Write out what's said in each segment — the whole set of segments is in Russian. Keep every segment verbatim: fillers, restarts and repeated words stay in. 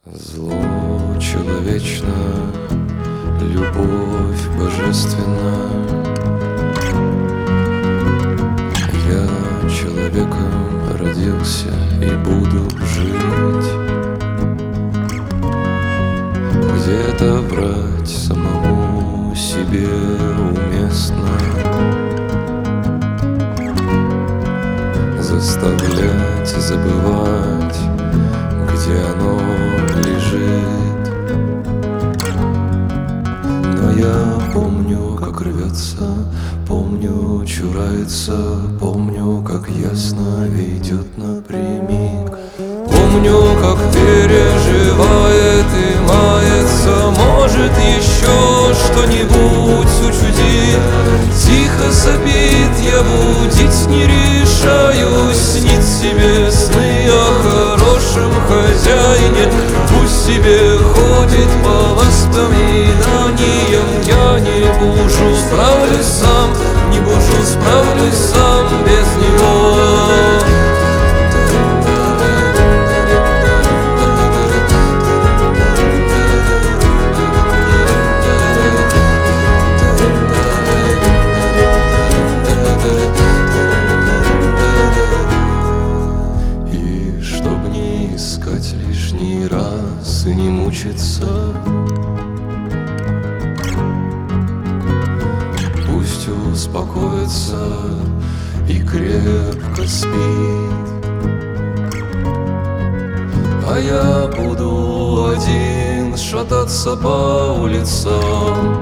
Зло человечно, любовь божественна. Я человеком родился и буду жить. Где-то врать самому себе уместно, заставлять забывать, где оно лежит. Но я помню, как рвется, помню, чурается, помню, как ясно ведет напрямик. Помню, как переживает и мается, может еще что-нибудь учудит. Тихо сопит, я будить не решаюсь, снит себе сны о хорошем хозяине. Пусть себе ходит по воспоминаниям, я не буду, справлюсь сам, не буду, справлюсь сам без него. Искать лишний раз и не мучиться, пусть успокоится и крепко спит. А я буду один шататься по улицам,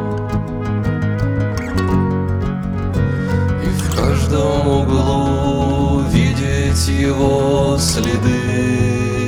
и в каждом углу видеть его следы.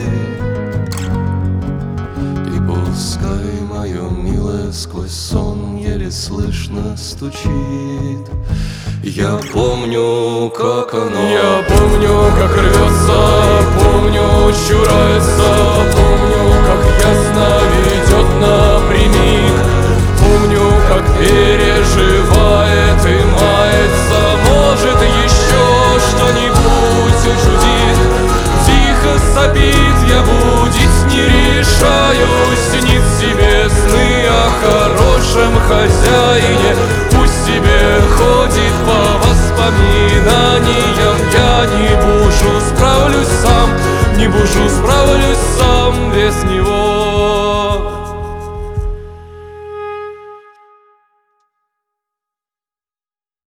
Пускай мое милое сквозь сон еле слышно стучит. Я помню, как оно, я помню, как рвется, помню, чурается, помню, как ясно ведет напрямик. Помню, как переживает и мается, может еще что-нибудь учудит. Тихо сопит, я будить не решаюсь, снит себе сны о хорошем хозяине. Пусть себе ходит по воспоминаниям, я не буду, справлюсь сам, не буду, справлюсь сам.